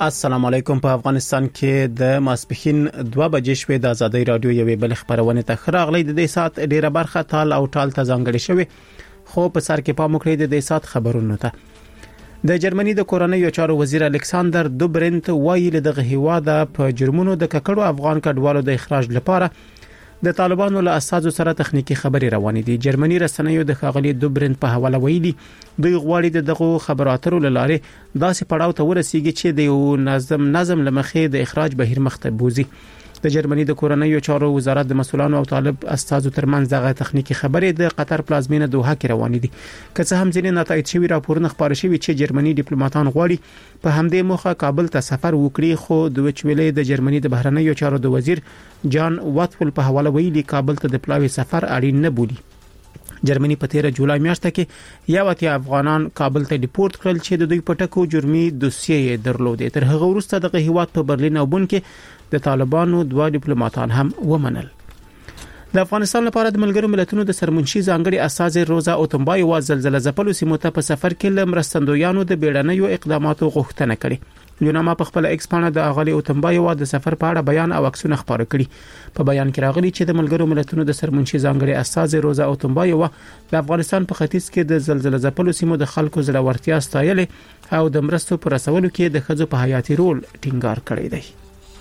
السلام علیکم. په افغانستان کې د ماسپخین 2 بجې شوې د ازادي رادیو یوې بل خبرونه ته خراغلي د دې سات ډیره برخه تال او ټال ته ځانګړي شوی خو په سر کې پام وکړئ د دې سات خبرونه ته د جرمني د کورنۍ چارو وزیر الکساندر دوبرنت وایي له هیواده په جرمونو د ککړو افغان کډوالو د اخراج لپاره د طالبانو له اساسو سره تخنیکی خبري روانې دي. جرمني رسنیو د خاغلی دوبرنت په حواله ویلي دوی غواړي دغه خبراتو لاره داسې پړاو ته ورسیږي چې د یو نظم لمخې د اخراج بهیر مخته بوزي. د جرمني د کورنۍ چارو وزارت د مسؤلانو او طالب استادو ترمنځ دغه تخنیکی خبري د قطر پلازمینه دوحه کې روانې دي. که څه هم ځینې نتایج شوی راپورونه خبر شوی چې جرمني ډیپلوماټان غواړي په همدې موخه کابل ته سفر وکړي خو د وچولې د جرمني د بهرنیو چارو د وزیر جان واتفل په حواله ویلي کابل ته د پلاوي سفر اړین نه بولي. جرمني په 13 جولای میاشت کې یو اتیا افغانان کابل ته ډیپورت کړل چې د دوی پټکو جرمي دوسیې درلودې. تر هغه وروسته د هیواد په برلین او بون کې د طالبانو 2 ډیپلوماټان هم ومنل. د افغانستان لپاره د ملګرو ملتونو د سرمنشي ځانګړي اساس روزا اوتمبای و زلزلہ ځپلو سیمو ته په سفر کې لمرستندویانو د بیړنیو اقداماتو غوښتنه کړې. یوناما په خپل ایکس باندې د اغلی اوتمبای و د سفر په اړه بیان او عکسونه خبرو کړي. په بیان کې راغلي چې د ملګرو ملتونو د سرمنشي ځانګړي اساس روزا اوتمبای و د افغانستان په ختیځ کې د زلزلہ ځپلو سیمو د خلکو زړورتیا ستایلې او د مرستو پر رسولو کې د خځو په حیاتي رول ټینګار کړی دی.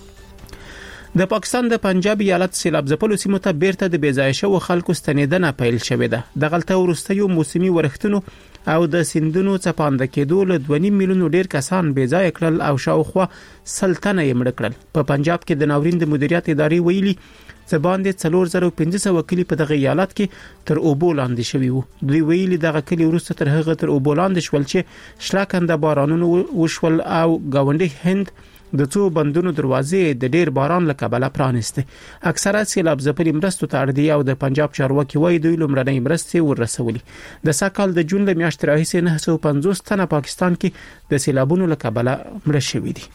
د پاکستان د پنجاب ایالت سیلاب ځپلو سیمو ته بیرته د بیځای شو خلکو ستنیدنه پیل شوې ده. د غلطه ورستیو موسمي ورښتونو او د سیندونو څپاند کېدو له 2.5 میلیون ډیر کسان بیځای کړل او شاوخوا سلطنه یې مړ کړل. په پنجاب کې د ناورین د مدیریت ادارې ویلي څه باندې 4500 کلی په دغه ایالت کې تر اوبو لاندې شوي وو. دوی ویلي دغه کلی ورسته تر هغه تر اوبو لاندې شول چې شلاکنده بارانونو وشول او گاونډي هند د څو بندونو دروازې د ډیر باران له کبله پرانسته. اکثره سیلاب ځپلي مرستو ته اړ دي او د پنجاب چارواکي وایي دوی لومړنۍ مرستې ورسولي. د ساکال د جون له میاشتې راهیسې 950 تنه پاکستان کې د سیلابونو له کبله مړه شوي دي.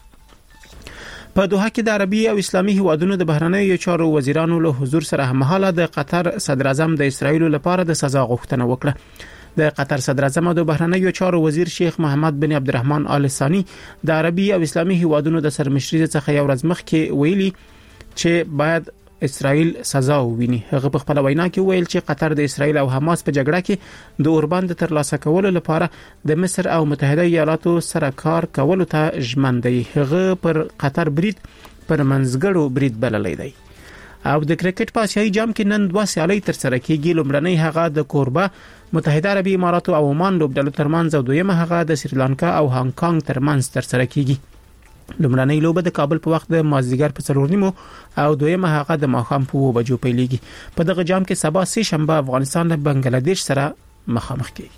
په دوحه کې د عربي او اسلامي هیوادونو د بهرنیو چارو وزیرانو له حضور سره هممهاله د قطر صدر اعظم د اسرایل لپاره د سزا غوښتنه وکړه. د قطر صدر اعظم او د بهرنیو چارو وزیر شیخ محمد بن عبدالرحمن آل ثانی د عربي او اسلامي هیوادونو د سرمشري څخه یو ورځ مخکې ویلي چې باید اسرائیل سزا وویني. هغه په خپل وینا کې ویل چې قطر د اسرائیل او حماس په جګړه کې د اوربند ترلاسه کولو لپاره د مصر او متحده ایالاتو سره کار کولو ته ژمن دی. هغه پر قطر برید پر منځګړو برید بللی دی. او د کرکټ په آسیایي جام کې نن 2 سیالۍ تر سره کېږي. لومړنۍ هغه د کوربه متحده عربي امارات او عمان لوبډلو ترمنځ او دویمه هغه د سریلانکا او هانګ کانګ ترمنځ تر سره کېږي. لومړنۍ لوبه د کابل په وخت د مازدیګر په 4:30 او دویمه هغه د ماښام په 2 بجو پیلېږي. په دغه جام کې سبا سه شنبه افغانستان له بنگلاديش سره مخامخ کېږي.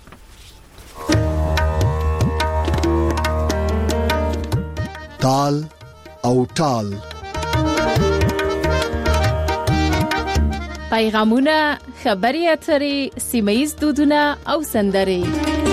تال او ټال پیغامونه، خبري اترې، سیمه‌ییز دودونه او سندرې.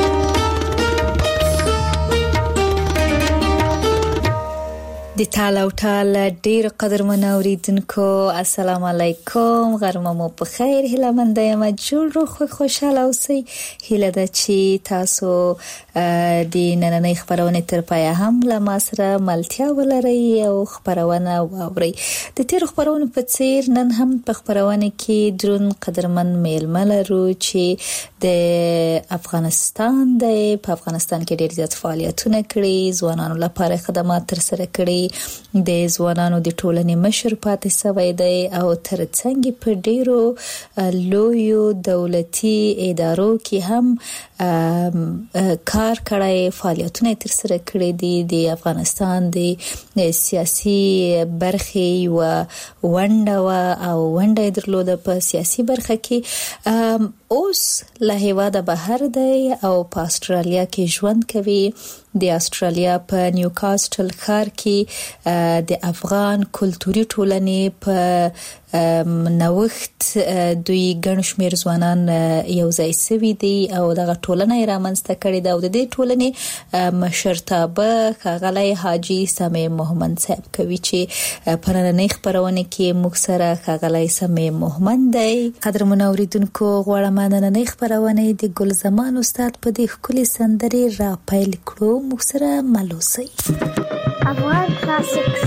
د تال او ټال ډیر قدرمن اوریدونکو السلام علیکم. غرمه مو په خیر. هیله مند یم جوړ روغ خوشاله اوسئ. هیله ده چې تاسو د نننۍ خبرونه تر پایه هم له ما سره ملتیا ولرئ او خبرونه واورئ. د تیر خبرونه په څیر نن هم په خبرونه کې درون قدرمن میلمه لرو چې د افغانستان په افغانستان کې ډیر زیات فعالیتونه کړي، ځوانانو لپاره خدمات تر سره کړي، د ځوانانو د ټولنې مشر پاتې شوی دی او ترڅنګ په ډیرو لویو دولتي ادارو کې هم کار کړی، فعالیتونه تر سره کړي دي. د افغانستان د سیاسي برخې و ونډه او ونډه درلوده په سیاسي برخه کې. اوس له هیواده بهر دی او په استرالیا کې ژوند کوي. د استرالیا په نیوکاسټل ښار کې د افغان کلتوري ټولنې په نوښت دوی ګڼ شمېر ځوانان یو ځای شوي دي او دغه ټولنه یې رامنځته کړې ده او د دې ټولنې مشرتابه ښاغلی حاجي سمیع محمد صاحب کوي چې په نننۍ خپرونه کې موږ سره ښاغلی سمیع محمد دی. قدرمن اوریدونکو غواړم نننۍ خپرونه د ګل زمان استاد په دې ښکلې سندرې را پیل کړو. موږ سره مل اوسئ. افغان Classics.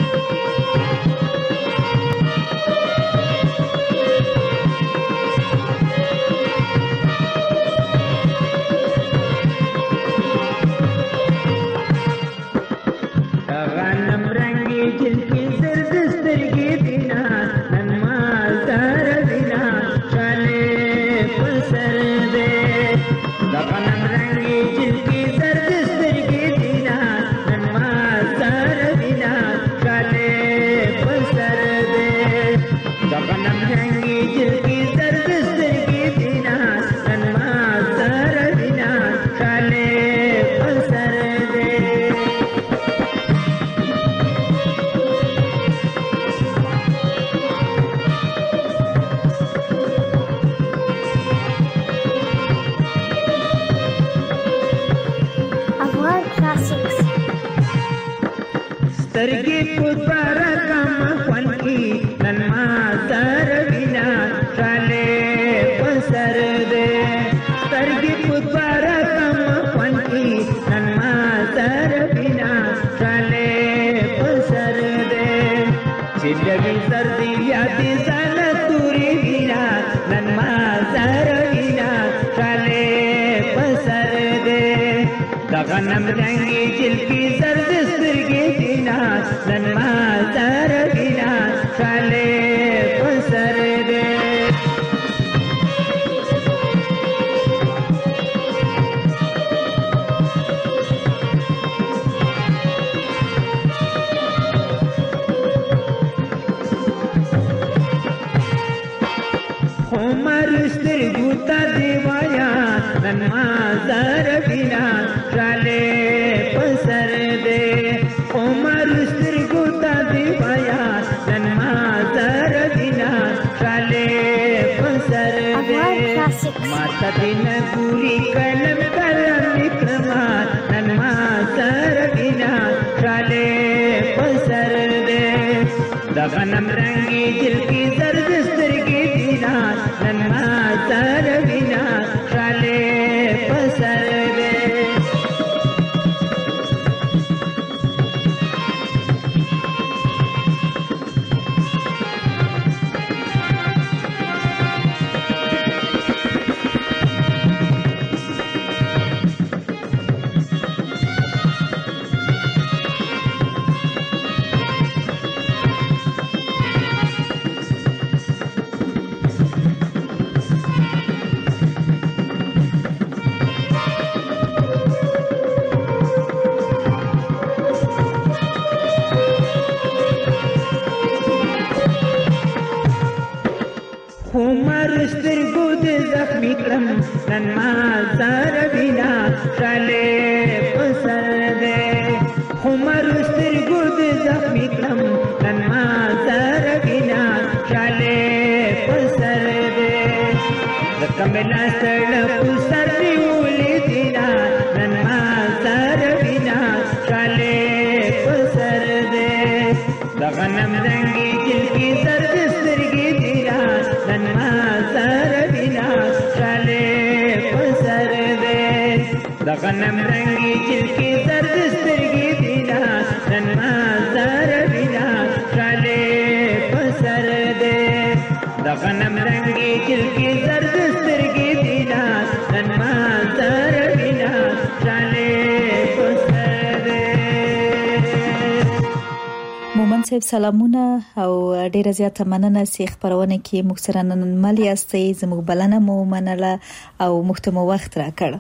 صاحب سلامونه او ډیره زیاته مننه چې خبرونه کې موږ سره نن ملي استي زموږ بلنه مو منله او محتمو وخت راکړ.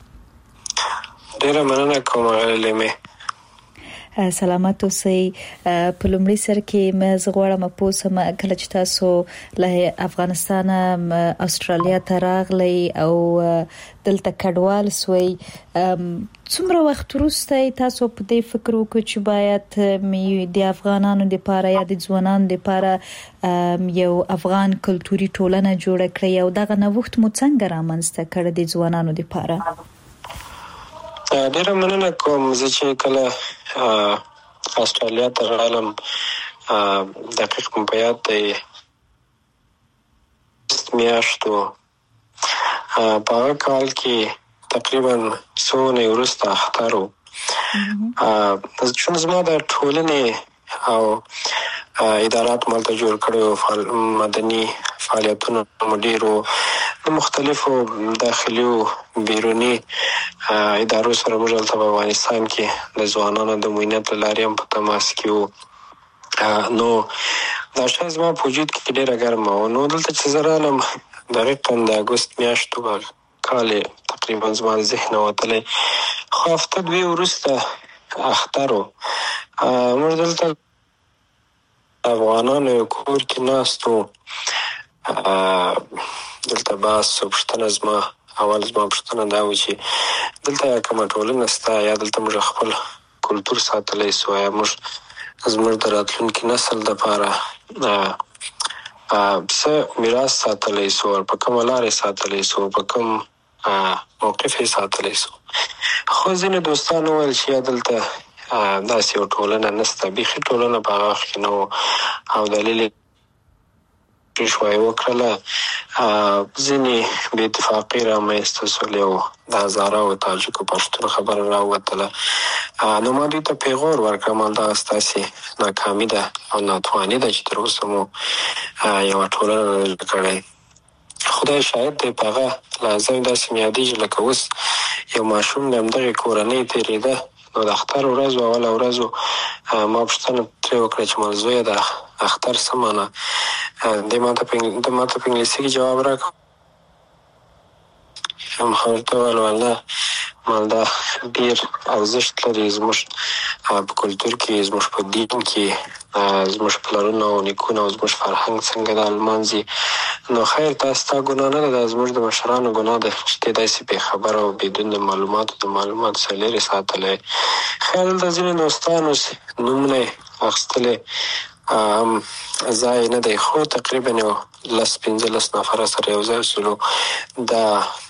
ډیره مننه کوم غلېمه. سلامات اوسئ. په لومړي سر کې مې زغوړم پوسم کله چې تاسو له افغانستان استرالیا ته راغلی او دلته کډوال سوی، څومره وخت وروسته تاسو په دې فکر وکړ چې باید د افغانانو لپاره یا د ځوانانو لپاره یو افغان کلتوري ټولنه جوړ کړئ او دغه نوښت مو څنګه رامنځته کړ د ځوانانو لپاره؟ ډیره مننه کوم. زه چې کله استرالیا ته راغلم دقیق په یاد دی میاشتو په هغه کال کې تقریبا 100 نه وروسته اختر چې زما د ټولنې او ادارات مالته جوړ کړو مدني فعالیتونو ډیرو مختلفو داخلي او بیرونی ادارو سره موږ په افغانستان کې د ځوانانو د موینت لارې هم په تماس کې وو. نو دا شای زما په وجود کې ډیره ګرمه وه. نو دلته چې زه رالم دقیقاً د اګوست میاشتو کال تقریبا زما د ذهن وتلی، خو هفته دوې وروسته اختر و. موږ دلته افغانانو یو کور کې ناست وو. دلته بحث و پوښتنه زما پوښتنه دا و چې دلته کومه ټولنه شته، یا دلته موږ خپل کلتور ساتلی سو، یا موږ زموږ د راتلونکي نسل دپاره څه میراث ساتلی سو، په کومه لارې ساتلی سو، په کوم موقف یې ساتلی سو. خو ځینې دوستان وویل چې یا دلته داسې یو ټولنه نشته، بیخي ټولنه په هغه وخت کې نه و، او دلیل یې شوی وکړله. ځینې بې اتفاقي رامنځته سولې او د هزاره او تاجکو پښتون خبره راووتله. نو ما دوی ته پیغور ورکړم، همدغه ستاسې ناکامي ده او ناتواني ده چې تر اوسه مو یوه ټولنه نه جوړه کړې. خدای شاهد دی، په هغه لحظه مې داسې مې یادېږي لکه اوس یو ماشوم د همدغې کورنۍ تېرېده. نو د اختر ورځ و، اوله ورځ و، ما پوښتنه ترې وکړه چې مال زویه د اختر څه معنی؟ دی ما ته په انګلیسي کې جواب راکړ. ما ورته وویل والله مال دا ډېر ارزښت لري زموږ په کلتور کې، زموږ په دین کې، زموږ پلرونه او نیکونه او زموږ فرهنګ څنګه دا لمانځي. نو خیر دا ستا ګناه نه ده، دا زموږ د مشرانو ګناه ده چې دی داسې بې خبره او بدون د معلوماتو څخه لرې ساتلی. خیر دلته ځینې دوستانو نومونه یې اخیستلی ځای نه دی، خو تقریبا یو 10-15 نفره سره یو ځای شولو. دا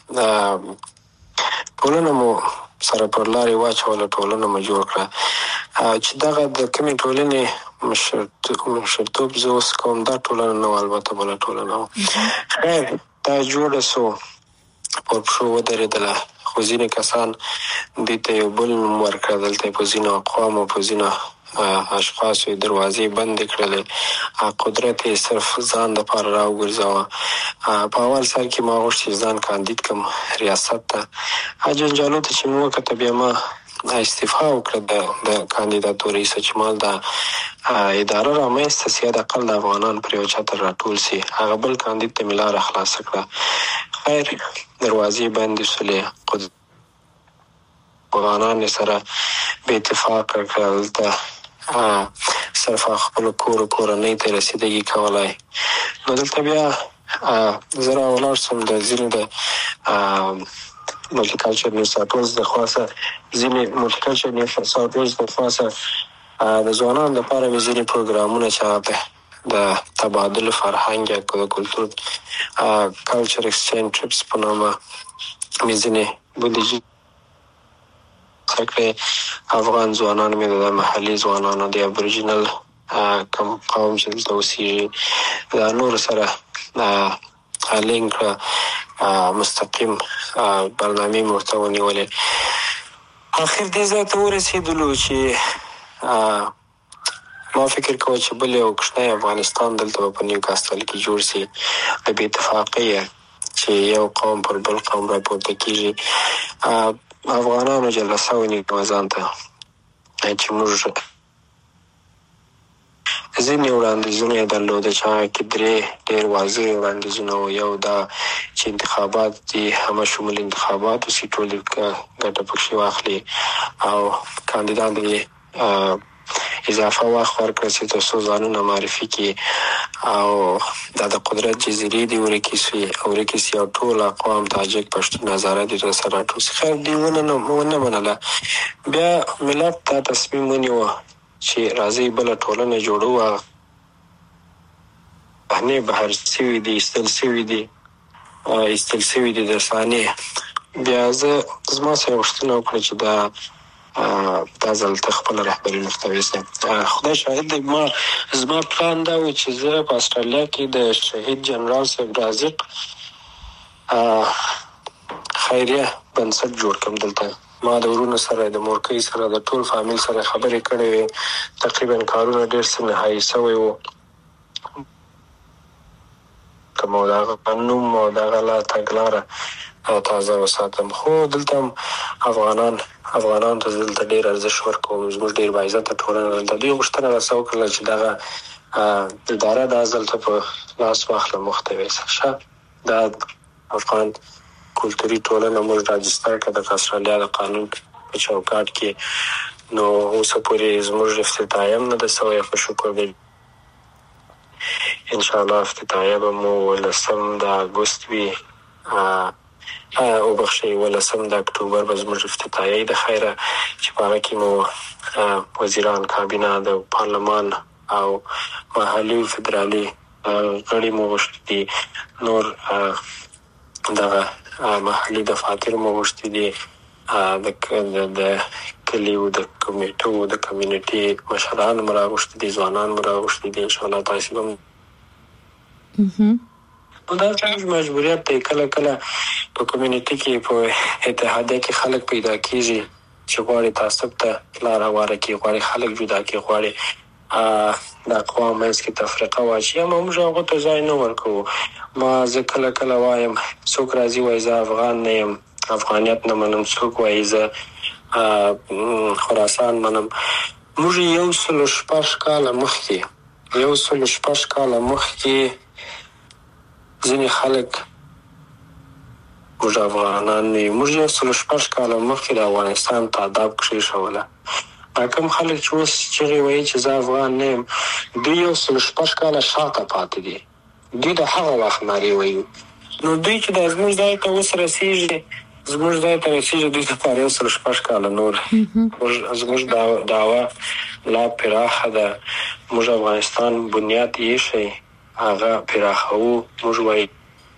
ټولنه مو سره پر لارې واچوله، ټولنه مو جوړ کړه. چې دغه د کومې ټولنې مشرتوب زه اوس کوم، دا ټولنه نه وه، البته بله ټولنه وه. خیر دا جوړه سو، پر پښو ودرېدله. خو ځینې کسان دوی ته یو بل نوم ورکړه. دلته په ځینو اقوامو په ځینو اشخاصو یې دروازې بندې کړلې، قدرت یې صرف ځان دپاره راوګرځاوه. په اول سر کې ما غوښت چې ځان کاندید کړم ریاست ته. جنجالو ته چې مې وکته، بیا ما استعفا وکړه د کاندیداتورې څخه چې ما دا اداره رامنځته سي، حداقل د افغانان پر یو چتر راټول سي. هغه بل کاندید ته مې لاره خلاصه کړه. خیر دروازې بندې شولې، افغانان یې سره بې اتفاقه کړل. دلته صرف خپل کورنۍ ته رسیدګي کولای. نو دلته بیا زه راولاړ شوم د ځینې د ملټیکلچر نیوز ساټورز د خواسه، ځینې ملټیکلچر نیوز ساټورز د خواسه د ځوانانو لپاره مې ځینې پروګرامونه چې د تبادل فرهنګ یا د کلتور کلچر ایکسچینج ټریپس په نامه مې ځینې بودیجې کړې. افغان ځوانان مې د محلي ځوانانو د ابوریجنل کوم قوم چې دلته اوسېږي دا نورو سره لینک کړه، مستقیم برنامې مې ورته ونیولې. اخر دې ځای ته ورسېدلو چې ما فکر کوه چې بل یو کوچنی افغانستان دلته په نیوکاسټل کې جوړ سي، د بې اتفاقۍ چې یو قوم پر بل قوم راپورته کېږي. افغانانو جلسه ونیوه ځان ته چې موږ ځینې وړاندیزونه یې درلوده چې هغه کې 3 ډېر واضح وړاندیزونه وو. یو دا چې انتخابات دي، همه شمول انتخابات وسي، ټول ګټه پکښې واخلي او کاندیدان یې اضافه وخت ورکړه چې تر څو ځانونه معرفي کړي او دا د قدرت جزیرې دي ورکې سي او ټول اقوام تاجک پښتون هزاره دي سره راټول سي. خیر دوی ونه منله. بیا ملت دا تصمیم ونیوه چې راځئ بله ټولنه جوړو. بهنې بهر سوي دي، ایستل سوي دي د ثانیې. بیا زما سره یې غوښتنه وکړه چې دا ځل ته خپله رهبري مخته ویسه. خدای شاهد دی، زما پلان دا و چې زه په استرالیا کې د شهید جنرال صاحب رازق خیریه بنسټ جوړ کړم دلته ما د ورونو سره د مورکۍ سره د ټول فامیل سره خبرې کړې وې. تقریبا کارونه ډېر څه نهایي سوی وو. کوم دا قانون او دغه لا تګلاره تازه وساتم. خو دلته افغانان ته دلته ډېر ارزښت ورکوم. زموږ ډېر باعزته ټولنه دلته دوی غوښتنه راسره وکړله چې دغه اداره دا ځل ته په لاس واخله مخته ویسه شه. دا افغان کلتوري ټولنه موږ راجستر کړه د استرالیا د قانون په چوکاټ کې. نو اوسه پورې زموږ افتتاحیه هم نه ده سوی. په شکر دی انشاءالله افتتاحیه به مو 18 د اګوست وي او بخښئ 18 د اکتوبر به زموږ افتتاحیه د خیره چې په هغه کې مو وزیران کابینه د پارلمان او محلي فدرالي غړي مو غوښتي دي. نور دغه محلي دفاتر مو غوښتي دي. د کلیو د کمیټو د کمیونټي مشران مو راغوښتي دي. ځوانان مو راغوښتي دي. انشاءالله تاسو هم دا څنګه مجبوریت دی. کله په کمیونټي کې په اتحادیه کې خلک پیدا کیږي چې غواړي تعصب ته لار هواره کړي، غواړي خلک جدا کړي، غواړي د اقوام منځ کې تفرقه واچوي. اما موږ هغو ته ځای نه ورکوو. ما زه کله وایم څوک راځي وایي زه افغان نه یم، افغانیت نه منم. څوک وایي زه خراسان منم. موږ 106 کاله مخکې ځینې خلک موږ افغانان نه یو. موږ 106 کاله مخکې د افغانستان تعداد کېښوله. کوم خلک چې اوس چغې وایي چې زه افغان نه یم، دوی 106 کاله شاته پاتې دي. دوی د هغه وخت نارې وایي. نو دوی چې د زموږ ځای ته اوس رسېږي، دوی دپاره 106 کاله نور. زموږ دعوه لا پراخه ده. موږ افغانستان بنیاد ایښی، هغه پراخوو. موږ وایي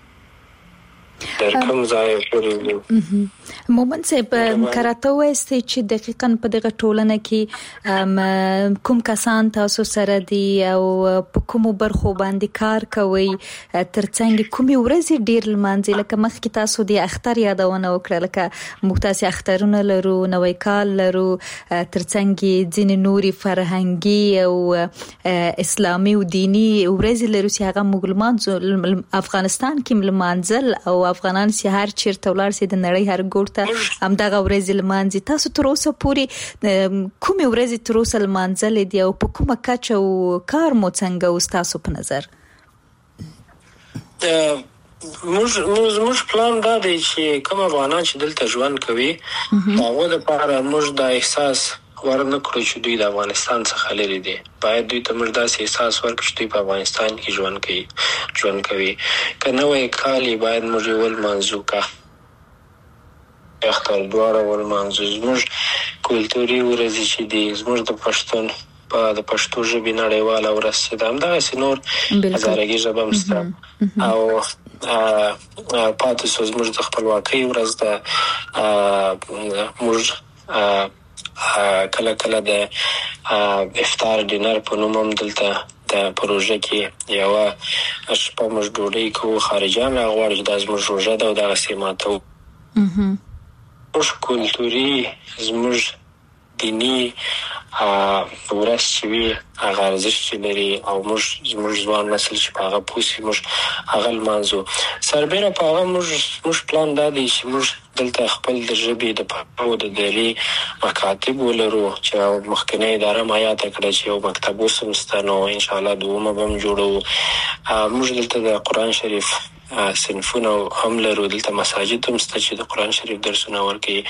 در کوم ځای پورې مومن صاحب کراته وایسته چې دقیقاً په دغه ټولنه کې کوم کسان تاسو سره دي او په کومو برخو باندې کار کوي، ترڅنګ کومې ورځې ډیر لمانځي؟ لکه مخکې تاسو د اختر یادونه وکړه، لکه موږ تاسو اخترونه لرو، نوی کال لرو، ترڅنګ ځینې نوري فرهنګي او اسلامي او دینی ورځې لرو چې هغه موږ افغانستان کې لمانځل او افغانان چې هر چیرته ولاړ سي د نړۍ هر ګوټ ته همدغه ورځې لمانځي. تاسو تر اوسه پورې کومې ورځې تر اوسه لمانځلې دي او په کومه کچه او کار مو څنګه اوس تاسو په نظر؟ موږ پلان دا دی چې کوم افغانان چې دلته ژوند کوي هغه لپاره موږ دا احساس ورنه کړو چې دوی د افغانستان څخه لري دي. باید دوی ته موږ داسې احساس ورکړو چې دوی په افغانستان کې ژوند کوي. که نوی کال باید موږ ولمانځو، که اختر دواړه ولمانځو. زموږ کلتوري ورځې چې دي، زموږ د پښتو ژبې نړیواله ورځ چې ده، همدغسې نور هزارګي ژبه هم شته. او پاتې شو زموږ د خپلواکۍ ورځ ده. موږ کله د افطار ډینر په نوم هم دلته د پروژه کې یوه شپه موږ ډوډۍ کوو. خارجیان راغواړي چې دا زموږ روژه ده او دغسې ماتو. زموږ کلتوري، زموږ دیني ورځ چې وي هغه ارزښت چې لري او زموږ ځوان نسل چې په هغه پوه سي، موږ هغه لمانځو. سربیره په هغه موږ پلان دا دی چې موږ دلته خپل د ژبې د پښتو د دري مکاتب ولرو چې مخکنۍ اداره ما یاده کړه چې یو مکتب اوس هم شته. نو انشاءالله دومه به هم جوړوو. موږ دلته د قرآن شریف صنفونه هم لرو. دلته مساجد هم شته چې د قرآن شریف درسونه ورکوي.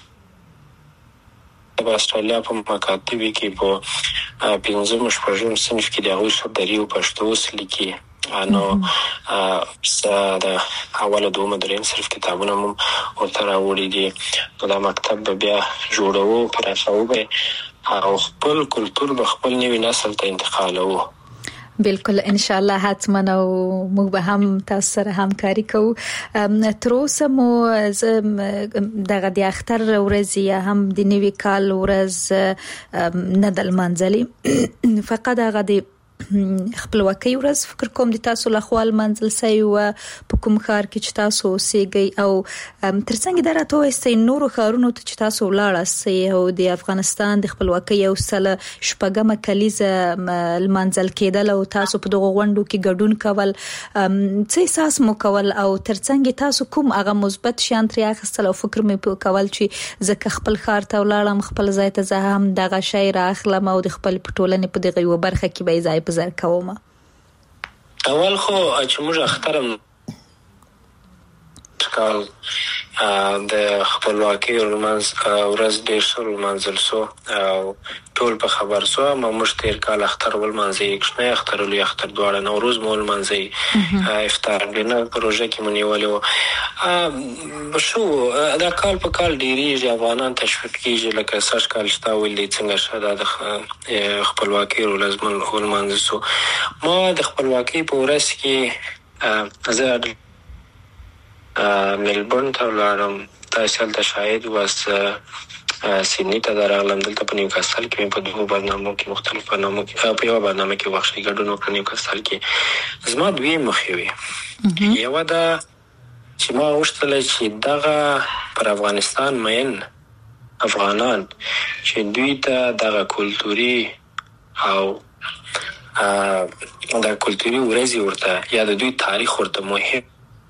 په استرالیا په مکاتبو کې په 5م 6م صنف کې د هغوی دري او پښتو اوس لیکي. نو د اوله دومه درېیم صرف کتابونه هم ورته راوړي دي. نو دا مکتب به بیا جوړوو، پراخوو به او خپل کلتور به خپل نوي نسل ته انتقالوو. بالکل ان شاء الله حتما او موږ به هم تاسو سره همکاري کوو. تر اوسه مو دغه د اختر ورځ یا هم د نوي کال ورځ نه د لمانځلې، فقط هغه د خپلواکۍ ورځ فکر کوم د تاسو لخوا منځل سي او په کوم ښار کې چې تاسو اوسېږئ او ترڅنګ دا راته وایي نورو ښارونو ته چې تاسو ولاړاست او د افغانستان د خپلواکۍ او سله شپږمه کلیزه منځل کېدل او تاسو په دغه غونډو کې ګډون کول څه احساس مو کول او ترڅنګ تاسو کوم هغه مثبت شیان ترې اخیستل او فکر مې کول چې زکه خپل ښار ته ولاړم خپل ځای ته زه هم دغه شی راخلم او د خپل پټولنې په دغه یو برخه کې به ځای په ځای کوم. اول خو چې موږ اخترم کال د خپلواکۍ ورځ ډېر ښه ولمانځل سو او ټول په خبر سو. موږ تېر کال اختر ولمانځي، کوچنی اختر او لوی اختر دواړه، نوروز مو ولمانځي، افطار ډینر پروژه کې مو نیولې وه. شو دا کال په کال ډېرېږي، افغانان تشویق کېږي، لکه سږ کال چې تا ویل دی څنګه ښه دا د خپلواکۍ ورځ ولمانځل سو. ما د خپلواکۍ په ورځ کې زه ملبورن ته ولاړم، تاسو هلته شاهد واست. سیدني ته درغلم، دلته په نیوکاسل کې په دوه برنامو کې مختلف برنامو کې په یو برنامه کې وخت ګډون وکړ. نیوکاسل کې زما دوی مخې وي. یو دا چې ما غوښتل چې دغه پر افغانستان مین افغانان چې دوی ته دغه کلتوري او د کلتوري ورځې ورته یا د دوی تاریخ ورته مهم.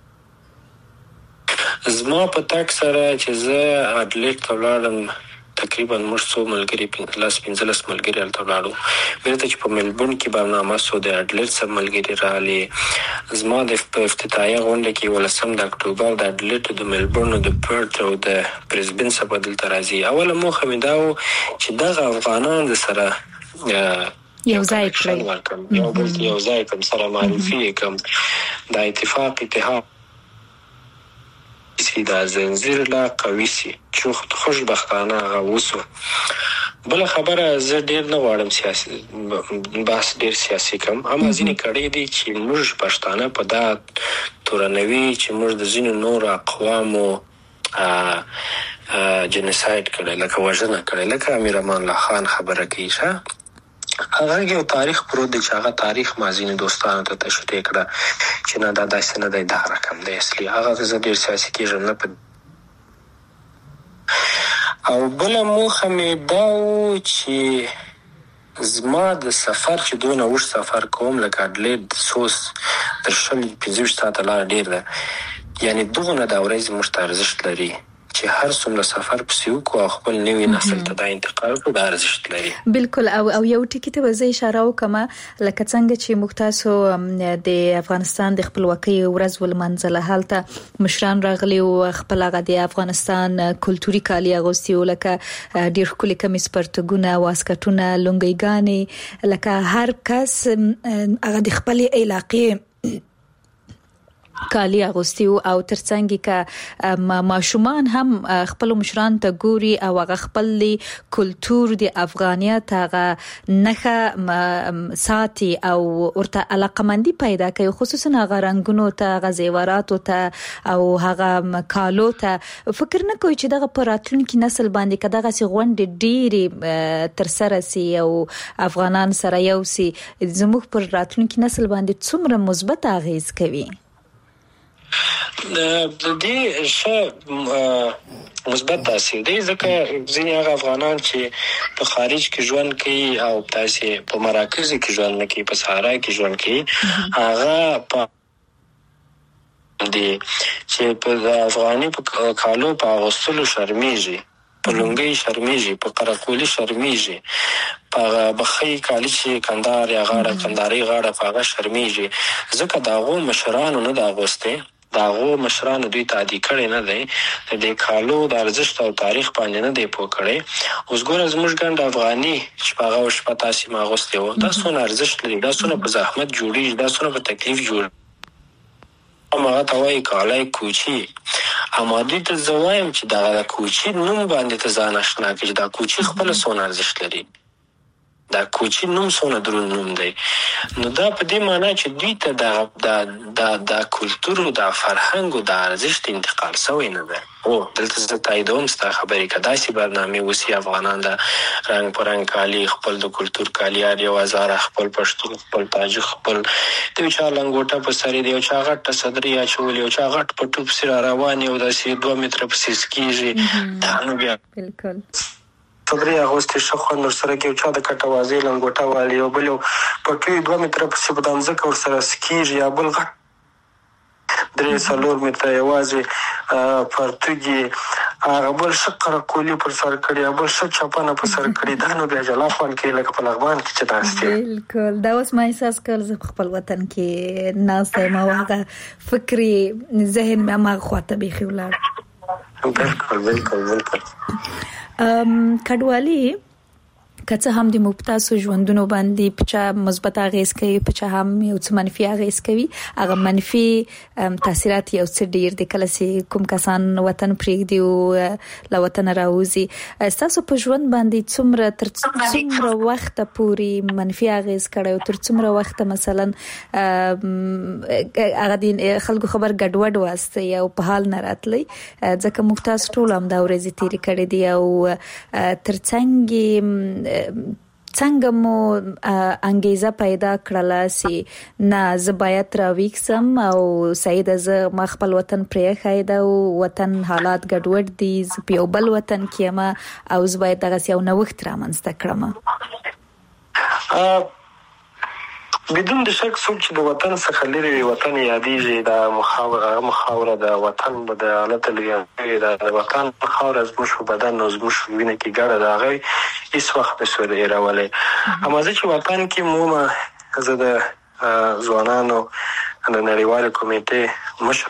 زما په تک سره چې زه اډلیډ ته ولاړم، تقریبا موږ څو ملګري 15 ملګري هلته ولاړو. بیرته چې په ملبورن کې برنامه سو د اډلیډ سره ملګري راغلي. زما د افتتاحیه غونډه کې 18 د اکتوبر د اډلیډ د ملبورن د پرت او د برزبن څخه دلته راځي. اوله موخه مې دا و چې دغه افغانان د سره یو ځای کړم، یو ځای کوم سره معرفي کوم، د اتفاق اتحاد دا زنجیر لا قوي سي چې خوشبختانه غوسو. بل خبره زه ډیر نه غواړم سیاسي بحث ډیر سیاسي کوم، اما ځینې کړي دي چې موږ پښتانه په دا تورنوي چې موږ د ځینو نور اقوامو جنساید کړي، لکه وژنه کړي، لکه امیر امان الله خان خبره کوي. هغه یو تاریخ پروت دی چې هغه تاریخ مازینې دوستانو ته تشریح کړه چې نه دا داسې نه دی، دا رقم دی اصلي. هغه زه ډېر سیاسي کېږم نه. او بله موخه مې دا و چې زما د سفر چې دونه اوږد سفر کوم لکه اډلیډ سوس تر 25 ساعته لاره ډېر ده، یعنی دغونه دا ورځې موږ ته ارزښت لري چې هر څومره سفر پسې وکړو او خپل نوي نسل ته دا انتقال کړو، دا ارزښت لري. بالکل. او یو ټکی ته وزه اشاره وکم، لکه څنګه چې موږ تاسو د افغانستان د خپلواکۍ ورځ ولمانځله، هلته مشران راغلي او خپل هغه د افغانستان کلتوري کالي اغوستي او لکه ډېر ښکلي کمیس پرتګونه، واسکټونه، لونګیګانې، لکه هر کس هغه د خپل علاقې کالی اغوستي او ترڅنګ کې ماشومان هم خپل مشران ته ګوري او هغه خپل کلتور د افغانیت هغه نخه ساتي او ورته علاقمندي پیدا کوي، خصوصا هغه رنگونو ته، هغه زیورات ته او هغه کالو ته. فکر نه کوي چې دغه پراتلونکي نسل باندې کداغه سي غونډې ډېری تر سره سي او افغانان سره یو سي زموږ پر راتلونکي نسل باندې څومره مثبت اغیز کوي؟ د دې مثبت تاثیر دی ځکه ځینې هغه افغانان چې په خارج کې ژوند کوي او تاسې په مراکز کې ژوند نه کوي، په صحرا کې ژوند کوي، هغه په دي چې په افغاني په کالو په اغوستلو شرمېږي، په لونګۍ شرمېږي، په قرقولي شرمېږي، په بخۍ کالي چې کندار یا غاړه کنداري غاړه په هغه شرمېږي. ځکه د هغو مشرانو نه د اغوستې، د هغو مشرانو دوی ته عادي کړی نه دی، د دې کالو د ارزښت او تاریخ باندې نه دی پوه کړی. اوس ګوره زموږ ګنډ افغاني چې په هغه شپه تاسې ما اغوستی و، دا څونه ارزښت لري، دا څونه په زحمت جوړېږي، دا څونه په تکلیف جوړېږي. هغه ته وایي کالی کوچي. اما دوی ته زه وایم چې دغه د کوچي نوم باندې ته ځان اشنا کړي چې دا کوچي خپله څونه ارزښت لري. دا کوچی نوم څونه درون نوم دی. نو دا په دې معنی چې دوی ته دا کلتور او دا فرهنګ او دا ارزښت انتقال شوی نه ده. او دلته زه تاییدوم ستا خبرې که داسې برنامې اوسي افغانان د رنګ په رنګ کالي خپل د کلتور کالي هر یو هزاره خپل پښتون خپل تاجک خپل د یو چا لنګوټه په سر دی یو چا غټه صدرۍ اچولې یو چا غټ پټو پسې را روان یو داسې 2 متره پسې سکیږي. دا نو بیا بالکل صدرۍ اغوستې ښه خوند ورسره کوي. یو چا د کټه وازۍ لنګوټه والي یو بل یو پټو 2 متره پسې په ځمکه ورسره سکیږي یا بل غټ 3-4 متره یوازې پرتګي هغه بل ښه قرقولي پر سر کړي بل ښه چپنه په سر کړي. دا نو بیا جلا خوند کوي لکه په لغمان کې چې ناست یې. بالکل دا اوس ما احساس کړ زه خپل وطن کې ناست یم او هغه فکري ذهن مې هماغه خواته بیخي ولاړ. بالکل بالکل بالکل. کډوالي که څه هم د مبتاسو ژوندونو باندې پچا مثبت اغیز کوي پچا هم یو څه منفي اغیز کوي. هغه منفي تاثیرات یو څه ډیر د کله چې کوم کسان وطن پرېږدي او له وطن راوځي تاسو په ژوند باندې څومره وخت پورې منفي اغیز کړی او تر څومره وخت مثلا هغه د خلکو خبر ګډوډ واسطه یا په حال نه راتلی ځکه مبتاس ټول هم دا ورځې تیرې کړې دي او څنګه مو انګیزه پیدا کړله چې نه زه باید راویښم او سید زه ما خپل وطن پرېښی ده او وطن حالات ګډوډ دي زه په یو بل وطن کې یم او زه باید دغسې یو نوښت رامنځته کړم؟ بدون د شک څوک چې د وطن څخه لرې وي وطن یادېږي. دا مخاوره د وطن د حالت لري د وطن مخاوره زموږ په بدن او زموږ په وینه کې ګډه ده هغه هېڅ وخت نشو هېرولی. اما زه چې وطن کې مومه زه د ځوانانو د نړیوالې کمیټې مشر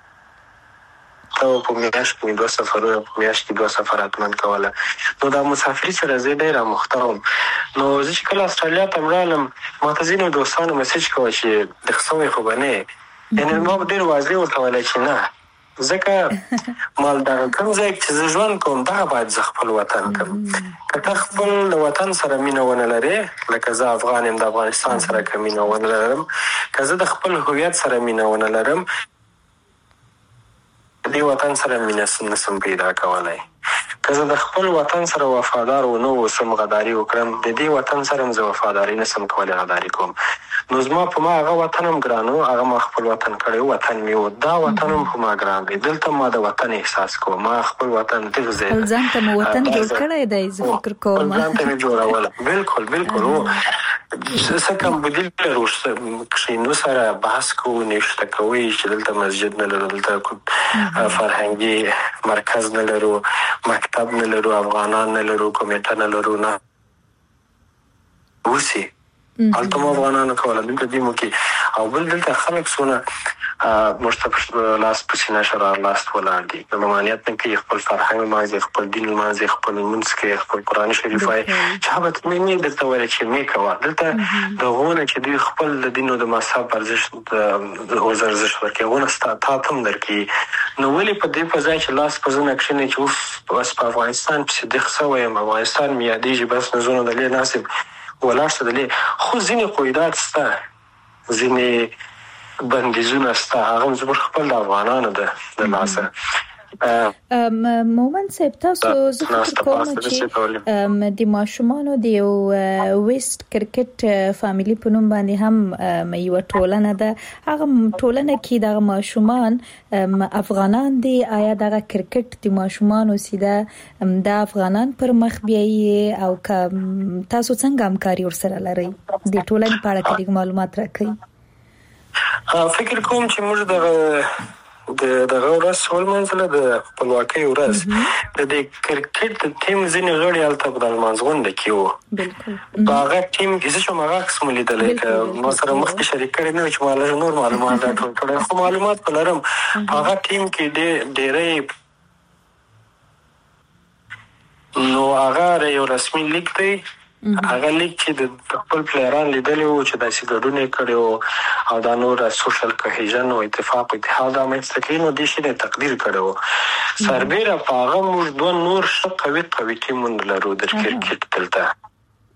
په میاشت کې 2 سفرونه په میاشت کې 2 سفر حتما کوله. نو دا مسافري سره زه ډېره مخته وم. نو زه چې کله استرالیا ته وړالم ما ته ځینو دوستانو میسیج کوه چې دغه سوی خو به نه یعنې ما ډېر واضح ورته ویلی چې نه ځکه مال دغه کوم ځای چې زه ژوند کوم دغه باید زه خپل وطن کوم. که ته خپل وطن سره مینه ونه لرې لکه زه افغان یم د افغانستان سره که مینه ونه لرم که زه د خپل هویت سره مینه ونه لرم دې وطن سره مینه نسم پیدا کولی. که زه د خپل وطن سره وفادار ونه اوسم غداري وکړم د دې وطن سره هم زه وفاداري نسم کولی غداري کوم. نو زما په ما هغه وطن هم ګران و هغه ما خپل وطن کړی وطن مې و دا وطن هم په ما ګران دی. دلته ما د وطن احساس کوم ما خپل وطن دغه ځای ځان ته مو وطن جوړ کړی دی زه فکر کوم ځان ته مې جوړوله. بالکل بالکل څه کم بدیل لرو کښېنو سره بحث کوو نوشته کوئ چې دلته مسجد نه لرو دلته فرهنګي مرکز نه لرو مکتب نه لرو افغانان نه لرو کمیټه نه لرو نه اوسي هلته مو افغانانو کوله دلته دیمو کې او بل دلته خلک څونه موږ ته لاس په سینه شرار لاست ولاړ دي د ممانعت نه کوي خپل فرهنګ لمانځي خپل دین لمانځي خپل لمونځ کوي خپل قرآن شریف وایي چا به مې درته ویله چې مې کوه دلته د هغونه چې دوی خپل د دین او د مذهب ارزښت ارزښت ورکوي هغونه تا ته هم درکوي. نو ولې په دې په ځای چې لاس په زنه کښېنئ چې اوف بس په افغانستان پسې دېخ شوی یم افغانستان مې یادېږي بس نظرونه د لې ناسب ولاړ شه د لې خو ځینې قیودات شته ځینې بندیزونه شته هغه زموږ خپل د افغانانو ده د لاسه. مومن صاحب تاسو زه فکر کوم چې د ماشومانو د یو ویسټ کرکټ فامیلی په نوم باندې هم یو ټولنه ده هغه ټولنه کې د ماشومان افغانان دي آیا د کرکټ د ماشومانو سیده د افغانان پر مخ بیایي او تاسو څنګه همکاري ورسره لرئ د ټولنې په اړه کې معلومات راکړئ؟ فکر کوم چې موږ دغه ورځ ولمانځله د خپلواکۍ ورځ د دې کرکټ د ټیم ځینې غړي هلته په لمانځغونډه کې وو په هغه ټیم کې زه شم هغه عکس مو لیدلی که ما سره مخکې شریک کړی نه وي چې ما لږ نور معلومات راټول کړی خو معلومات په لرم په هغه ټیم کې ډېری نو هغه یو رسمي لیک دی هغه لیک چې د خپل پلیران لیدلی وو چې داسې ګډون یې کړی وو او دا نور سوشل کوهیژن او اتفاق اتحاد رامنځته کړي نو دې شي نه تقدیر کړی وو. سربیره په هغه موږ 2 نور ښه قوي ټیمونه لرو د کرکټ دلته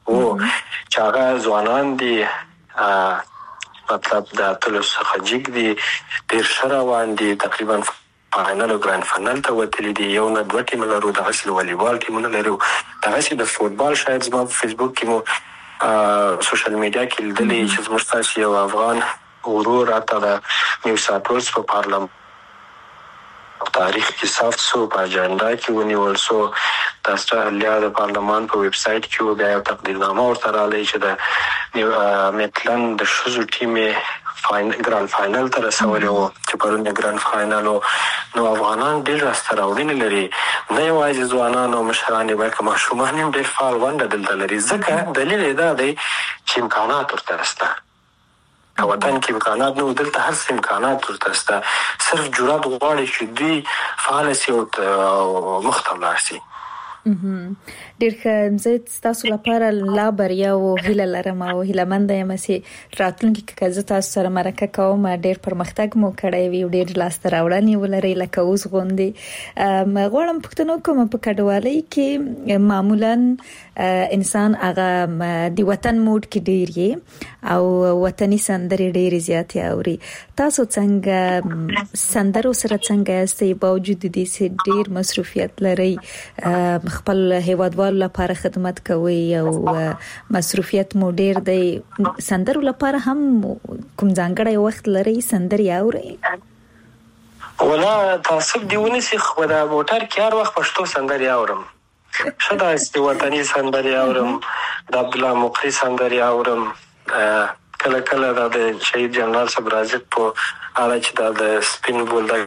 وو چې هغه ځوانان دي مطلب د تلوس خجیګ دي ډیر شروان دي تقریبا فاینل او ګرانډ فاینل ته وتلي دي یو نه دوه ټیم لرو دغه سل والیبال ټیمونه لرو دغه سل د فوتبال شاید زما په فیسبوک کې مو سوشل میډیا کې لیدلې چې زموږ تاسو یو افغان ورور راته د نیو ساوث ویلز په پارلمان تاریخ کې ثبت شو په اجنډا کې ونیول شو د استرالیا د پارلمان په ویب سټ کې بیا یو تقدیرنامه ورته راغلی چې د میټلند د شوزو ټیم ګرانډ فاینل ته رسولی و چې پرون یې ګرانډ فاینل نو افغانان ډېر لاسته راوړنې لري نه یوازې ځوانان او مشران بلکې ماشومان هم ډېر فعال ونډه دلته لري ځکه دلیل یې دا دی چې امکانات ورته شته وطن کې امکانات نو دلته هر څه امکانات ورته شته صرف جرأت غواړي چې دوی فعال شي او مخ ته ولاړ شي ډیر ښه زه تاسو لپاره لا بریا او هیله لرم او هیله مند یم چې راتلونکي کې زه تاسو سره مرکه کوم ډیر پرمختګ مو کړی وي ډیر لاسته راوړنې ولري لکه اوس غوندي غواړم پښتنو کوم په کډوالۍ کې معمولا انسان هغه دی وطن موډ کې ډیر یې او وطني سندرې ډیر زیات اوري تاسو څنګه سندرو سره څنګه یاستئ باوجود دې چې ډیر مصروفیت لري خپل هیوادوالو لپاره خدمت کوي او مصروفیت مو ډیر دی سندرو لپاره هم کوم ځانګړی وخت لري سندري اوري ولا تاسو دیونه سي خو دا موټر کې هر وخت پښتو سندري اورم شدا است وطني سندري اورم د عبد الله مقری سندري اورم کله کله د شهید جنرال صبرازت په اړه چې د سپین بولډ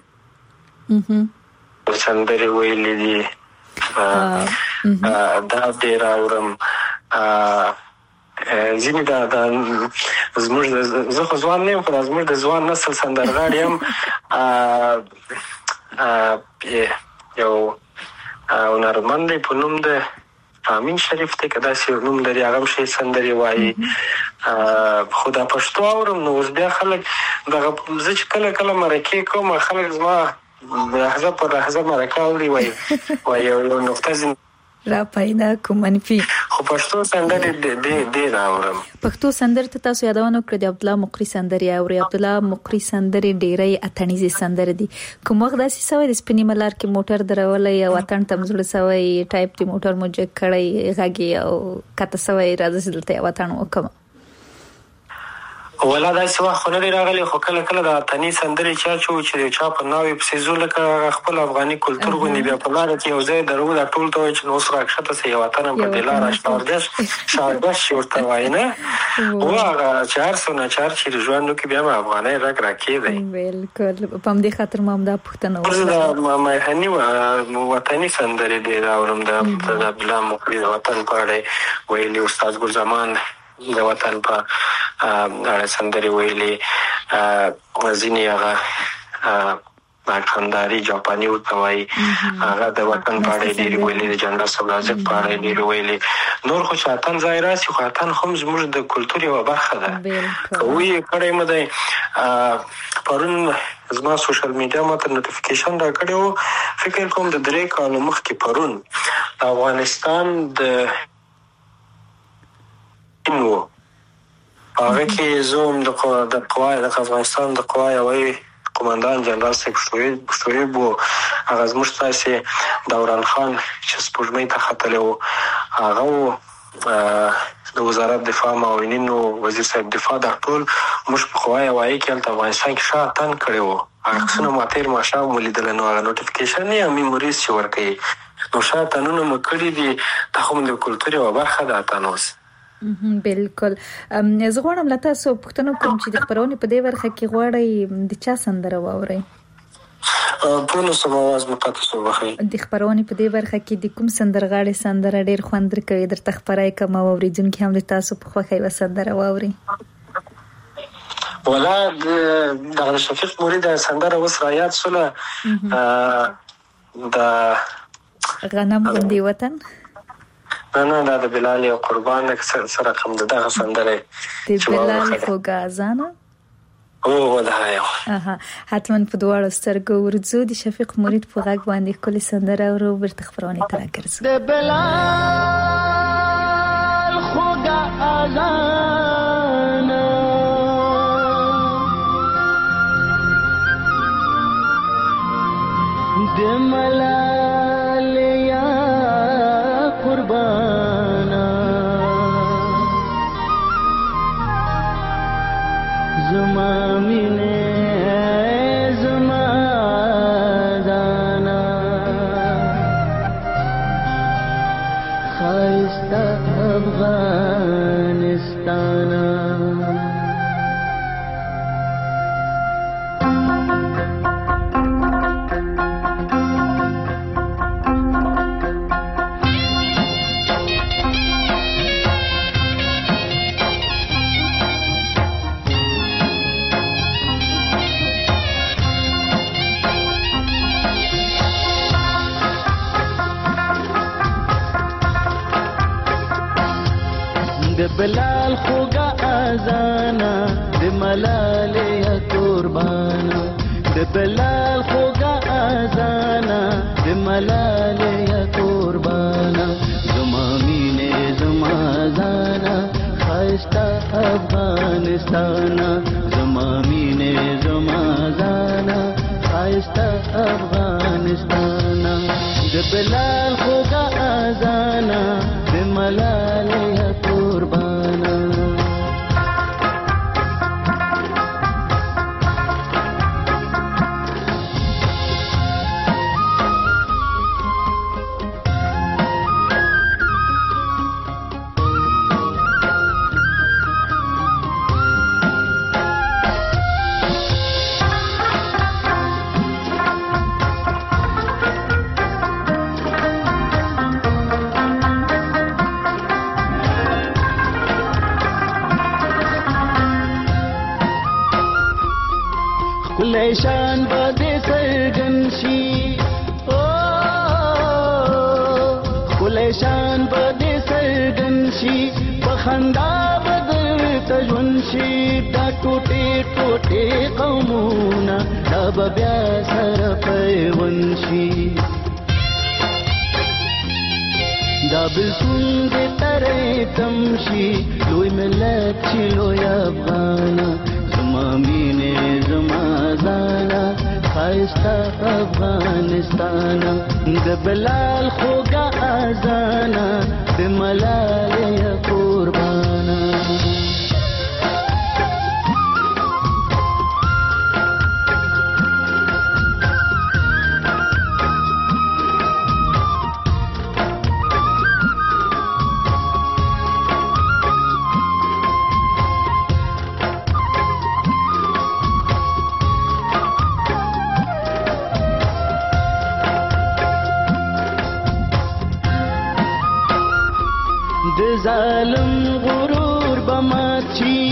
سندري ویلې دي دا ډیر اورم ځینې دا زموږ زه خو ځوان نه یم خو زموږ د ځوان نسل سندرغاړي هم یو هنرمند دی په نوم د امین شریف ته کدا سي نوم لري هغه شي سندري وایي خو دا پښتو اورم نو اوس بیا خلک دغه زه چې کله مرکه کوم خلک زما لحظه پر لحظه مرکه اوري وایي یو نقطه را پیدا کوم منفي خو پښتو سندري ډېر اورم پښتو سندر ته تاسو یادونه کړې د عبد الله مقری سندري اوري عبد الله مقری سندري ډېرې اتنیزي سندر دي کوم وخت داسې سوي د سپینی ملار کې موټر درولې او وطن تمزل سوي ټایپ دی موټر مو جګ کړی غاګي او کته سوي راځي دلته وطن وکم ولا دا سوا خو نه راغلی خو کله د اتنی سندري چې چا په ناوې په سيزو لکه خپل افغاني کلچر غونډي بیا په لار کې یو ځای درو د ټول ته چې نو سره راکښته سي وطن په دلار اشتاردش شاګه شورته واینا او هغه چار سونه چار چې ژوندو کې بیا افغاني راکې دی بالکل په دې خاطر ما دا پښتنه دا ما هني وطني سندري دی اورم د عبد الله مقری وطن په اړه ویلي استاد ګل زمان د وطن په سندري ویلي ځینې هغه خانداري جاپاني وتوي هغه د وطن په اړه ډېر ویلي د جنرال صبرازت په اړه ډېر ویلي نور خو شاتن ځای راسي خو شاتن هم زموږ د کلتور یو برخه ده کوي کړي مده پرون زما سوشل میډیا ماته نوټیفیکیشن را کړو فکر کوم د 3 کال مخکې پرون افغانستان د نو هغه کې زوم د قوای د افغانستان د قوای وای قومندان جنرال سیکټری بو هغه زموږ تاسو دوران خان چې سپوږمۍ ته ختلو هغه د وزارت دفاع معاونین او وزیر صاحب دفاع د ټول مش په قوای وای کې د افغانستان کې شاتن کړو هغه څنګه ماتیر ماشه ولیدل نو هغه نوټیفیکیشن یې میموریز چې ورکړي نو شاتنونه مکړي دي ته هم د کلتور او برخه ده تاسو بالکل زه غواړم لته سو پښتنو کوم چې د خبرونه په دې ورخه کې غواړي د چا سندره واوري په نو سم आवाज مقاطع سو وخی د خبرونه په دې ورخه کې د کوم سندرغاړي سندره ډیر خوند کوي در تخبرای کوم اوریدونکو هم د تاسو په خوخه و سندره واوري ولا د شفیق مرید سندره وس رایات سره د غنم غوندي وطن نه د بلال او قربان سره کوم دغه سندره د بلال خوګازانه او ده یو حتما په دواړو سترګو ورځو د شفیق مرید په غږ باندې کلی سندره او ورته خبرونه تر کړو د بلال خوګ خزانه د ملالیا قربانا زما مینه زما دانا خایسته افغانستانا بلال خوگا آزانا د ملالیا قربانا د بلال خوگا آزانا د ملالیا قربانا زما مینه زما زانا خایسته افغانستانا زما مینه زما زانا خایسته افغانستانا د بلال خوگا آزانا د ملالیا قربانا لیشان بده سرگنشی لیشان بده سرگنشی بخندا بدر تجونشی دا ټوټه ټوټه قومونه دا بیا سره پیونشي دا بلسون دې ترې تمشي لوی ملت چې لوی افغانا زما مینه زما زانا خایسته افغانستانا د بلال خوگا آزانا د ملالیا قربانا ظالم غرور بماچی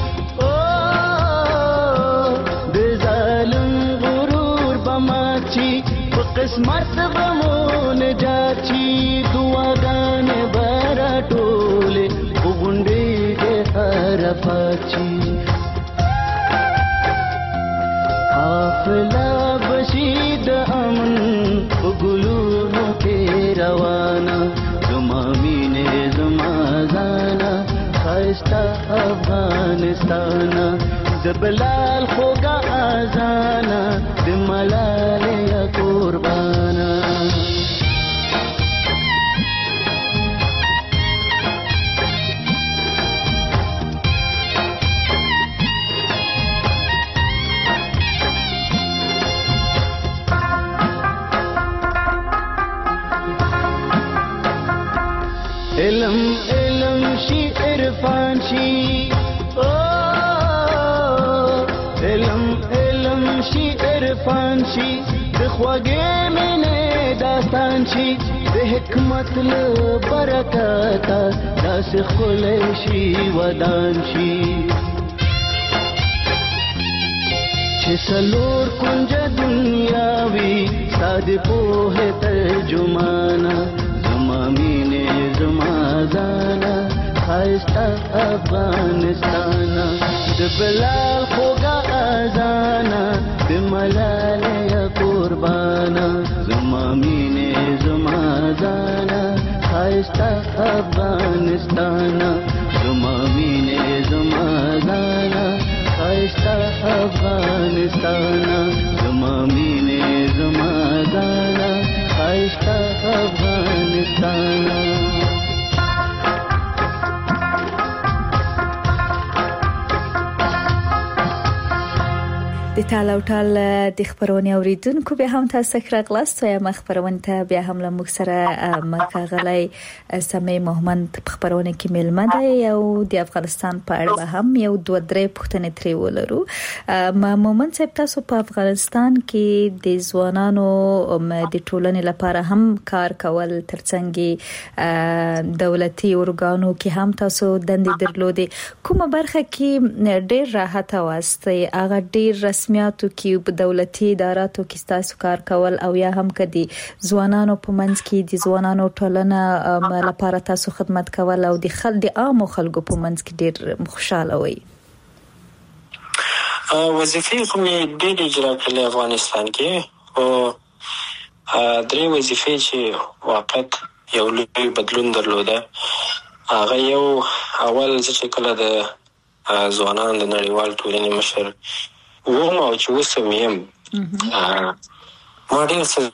د ظالم غرور بماچی په قسمت بمون جاچی دعاګان برا ټوله وګونډې د حرفاچی حافظه بشید امن وګلونو کې روانه زما مینه زما زانا خایسته افغانستانا د بلال خوگا آزانا د ملالیا قربانا علم علم شي عرفان شي علم علم شي عرفان شي د خوږې مینې داستان شي د حکمت له برکته داسې ښکلی شي ودان شي چې څلور کنجه دنیا وي ستا د پوهې ترجمانه زما مینې زما زانا خایسته افغانستانا د بلال خوگا آزانا د ملالیا قربانا زما مینې زما زانا خایسته افغانستانا زما مینې زما ځانا خایسته افغانستانا زما مینې زما ځانا خایسته افغانستانا د ټال او ټال د خبرونه اوریدونکو به هم تاسو راغلاست یا خبرونه ته بیا هم له موږ سره مکاغلی سمې محمد خبرونه کې ملمه ده او د افغانستان په اړه هم یو دوه درې پوښتنې ترې ولرو. محمد صاحب تاسو په افغانستان کې د ځوانانو د ټولنې لپاره هم کار کول ترڅنګ دولتي اورګانو کې هم تاسو دندې درلودې کومه برخه کې ډېر راحت واستي هغه ډېر رسمیاتو کې په دولتي اداراتو کې تاسو کار کول او یا هم کدي ځوانانو په منځ کې د ځوانانو ټولنه لپاره تاسو خدمت کول او د عامو خلکو په منځ کې ډېر خوشاله وي. وظیفې کومې ډېرې اجرا کړې افغانستان کې او درې وظیفې چې واقعیت یو لوی بدلون درلوده. هغه یو اول چې کله د ځوانانو د نړیوال ټولنې مشر وم او چې اوس هم یم ما ډېر څه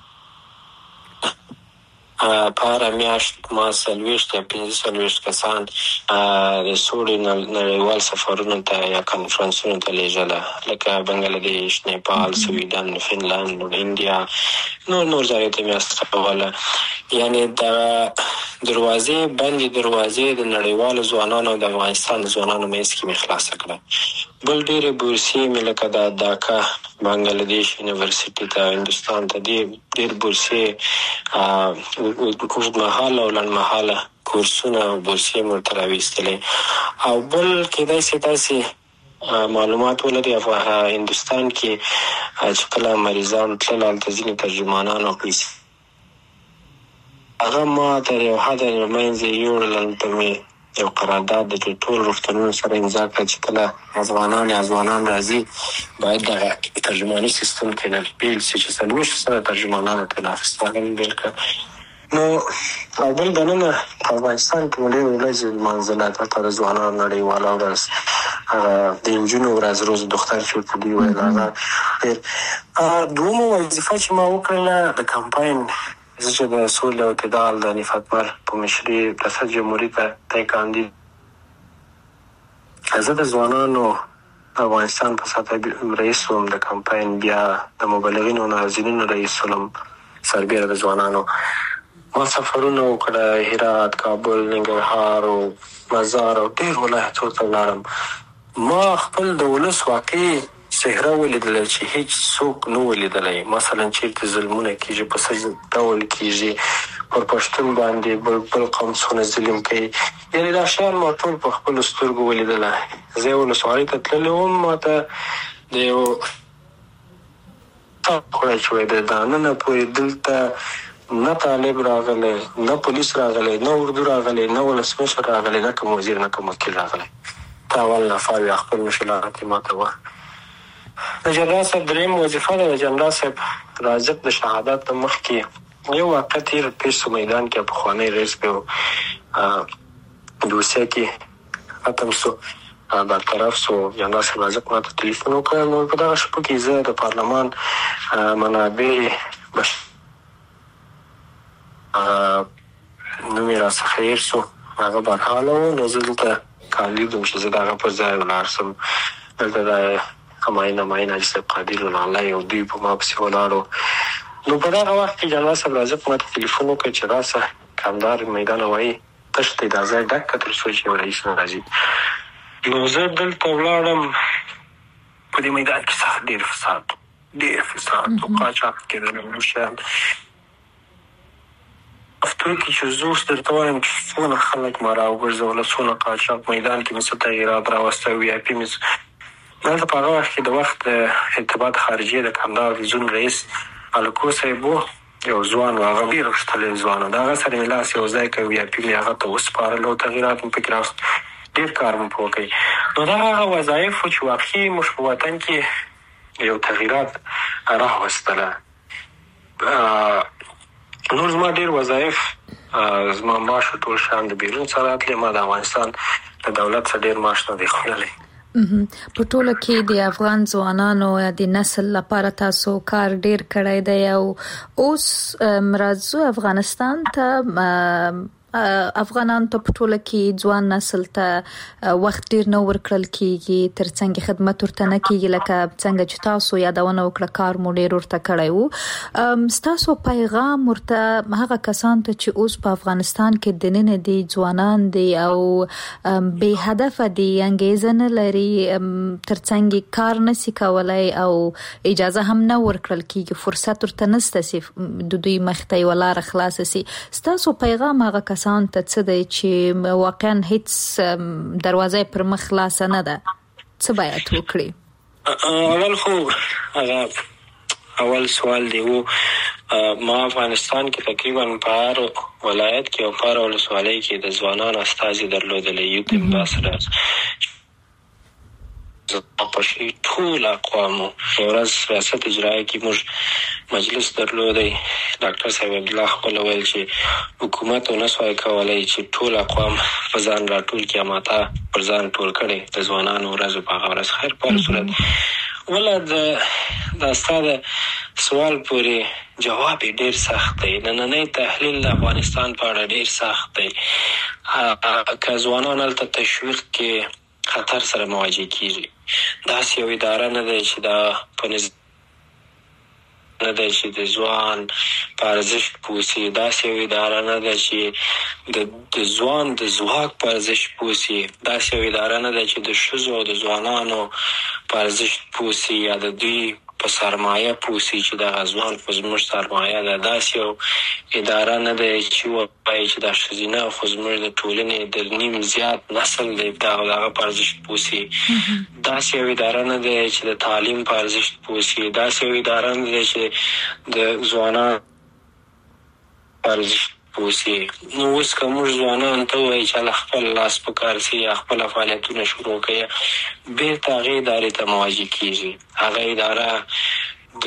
په هره میاشت ما 40 یا 45 کسان د سولې نړیوال سفرونو ته یا کنفرانسونو ته لیږله لکه بنګلادیش، نیپال، سویډن، فنلند، انډیا نور ځایو ته مې استوله. یعنی د دروازې بندې دروازې د نړیوالو ځوانانو د افغانستان ځوانانو منځ کې مې خلاصه کړه. بل ډېرې بورسیې مې لکه د ډاکا بنګلادیش یونیورسيټي ته هندوستان ته ډېر بورسیې اوږدمهاله او لنډمهاله کورسونه او بورسیې مې ورته راویستلې. او بل کېدای شي تاسې معلومات ولري هندوستان کې چې کله مریضان تلل هلته ځینې ترجمانان او پیسې هغه ما تر یو حده منځ یې یوړل. هلته مې یو قرارداد د ټول روغتونونو سره امضا کړه چې کله ځوانان راځي باید دغه ترجماني سیستم کې بیل شي چې 40 سره ترجمانانو ته اخیستل بیل کړه. نو او بل دننه په افغانستان کې ډېر ورځې لمانځله تر ځوانانو نړیواله ورځ هغه د نجونو ورځ روز دختر چې ورته دوی ویل هغه دومره وظیفه چې ما وکړله د کمپاین زه چې د سولې او اعتدال د نفاقبر په مشري ریاست جمهوریت ته کاندید زه د ځوانانو افغانستان په سطح رئیس وم د کمپاین بیا د مبلغینو ناظرینو رئیس وم سربیره د ځوانانو ما سفرونه وکړه هرات، کابل، ننګرهار او مزار او ډېر ولایتونو ته لاړم. ما خپل د ولس واقعي صحرا ولیدله چې هیڅ څوک نه ولیدلی. مثلا چېرته ظلمونه کېږي په څه ډول کېږي پر پښتون باندې بل قوم ظلم کوي. یعنې دا شیان ما ټول په خپلو سترګو ولیدله. زه یې ولسوالۍ ته تللی وم ما ته د یو خوړی چې وایي د دننه پورې دلته نه طالب راغلی، نه پولیس راغلی، نه اردو راغلی، نه ولسمشر راغلی، نه کوم وزیر، نه کوم وکیل راغلی. تا اول نفر یا خپل مشکلات یې ما ته وه. د جنرال صاحب درېیم وظیفه ده. د جنرال صاحب رازق د شهادت نه مخکې یو واقع تېر پیش سو میدان کې پخوانی رئیس په دوسیه کې ختم سو برطرف سو. جنرال صاحب رازق ما ته تلیفون وکړ. نو په دغه شپو کې زه د پارلمان منابع نوم یې راڅخه هېر سو. هغه برحاله و. نو زه دلته کاندید وم چې زه د هغه پر ځای ولاړ سم. دلته د همایون حاجي صاحب قادر الله او دوی په ما پسې ولاړو. نو په دغه وخت کې جنرال صاحب رازق ما ته تلیفون وکړ چې راسه کمدار میدان وایي تش دی دا ځای ډک کړه تر څو چې یو رئیس نه راځي. نو زه دلته ولاړم. په دې میدان کې سخت ډېر فساد او قاچاق کېدل نور شیان. هفتو کې چې زه اوس درته وایم چې څونه خلک ما راوګرځوله، څونه قاچاق میدان کې مې څه تغیرات راوسته. وي آی پي مې دلته په هغه وخت کې د وخت ارتباط خارجي د کندهار زون رئیس الکو صاحب و، یو ځوان و، هغه ډېر غښتلی ځوان و. د هغه سره مې لاس یو ځای کړ. وي آی پي مې هغه ته وسپارل او تغیرات مې پکې راوست. ډېر کار مې پرې وکړ. نو دا هغه وظایف و چې واقعي موږ په وطن کې یو تغیرات راوستله. نور زما ډېر وظایف زما معاش ټول شان د بیرون سره راتلی، ما د افغانستان د دولت څخه ډېر معاش نه دی خوړلی. په ټوله کې د افغان ځوانانو د نسل لپاره تاسو کار ډیر کړی دی او اوس راځو افغانستان ته. افغانان ته په ټوله کې ځوان نسل ته وخت ډیر نه ورکړل کیږي، ترڅنګ خدمت ورته نه کیږي، لکه څنګه چې تاسو یادونه وکړه کار مو ډیر ورته کړی وو. تاسو پیغام ورته هغه کسان ته چې اوس په افغانستان کې د نن دي ځوانان دي او به هدف دي، انګیزه نه لري، ترڅنګ کار نشي کولای او اجازه هم نه ورکړل کیږي، فرصت ورته نشته چې د دوی مخته ولار خلاص شي. تاسو پیغام هغه کسان ته څه دی چې واقعا هیڅ دروازه پر مخ خلاص نه ده، څه باید وکړي؟ اول سوال دی وو، ما افغانستان کې تقریبا په هر ولایت کې او په هر ولسوالۍ کې د ځوانانو استازي درلودلی، یوت امباسډرز په شي ټول اقوامو. یو ورځ ریاست اجرایه کې موږ مجلس درلودی، ډاکټر صاحب عبدالله خپل ویل چې حکومت ونه سوای کولی چې ټول اقوام په ځان راټول کړي، ماته پر ځان ټول کړي د ځوانانو ورځو په هغه ورځ. خیر په هر صورت ولا دا ستا د سوال پورې جواب ډیر سخت دی. نننی تحلیل د افغانستان په اړه ډیر سخت دی. که ځوانان هلته تشویق کې خطر سره مواجه کیږي، داسې یو اداره نه دی چې دا په نه ده چې د ځوان په ارزښت پوهسي، داسې یو اداره نه ده چې د ځوان د ځواک په ارزښت پوهسي، داسې یو اداره نه ده چې د ښځو او د ځوانانو په ارزښت پوهسي یا د دوی په سرمایه پوهسي چې دغه ځوان خو زموږ سرمایه ده. داسې یو اداره نه ده چې ووایي چې دا ښځینه خو زموږ د ټولنې د نیم زیات نسل دی دغه په ارزښت پوهسي. داسې یو اداره نه ده چې د تعلیم په ارزښت پوهسي. داسې یو اداره نه ده چې د ځوانانو په ارزښت پوهسي. نو اوس که موږ ځوانانو ته ووایي چې هله خپل لاس په کار سي یا خپله فعالیتونه شروع کوي، بېرته هغې ادارې ته مواجه کېږي. هغه اداره د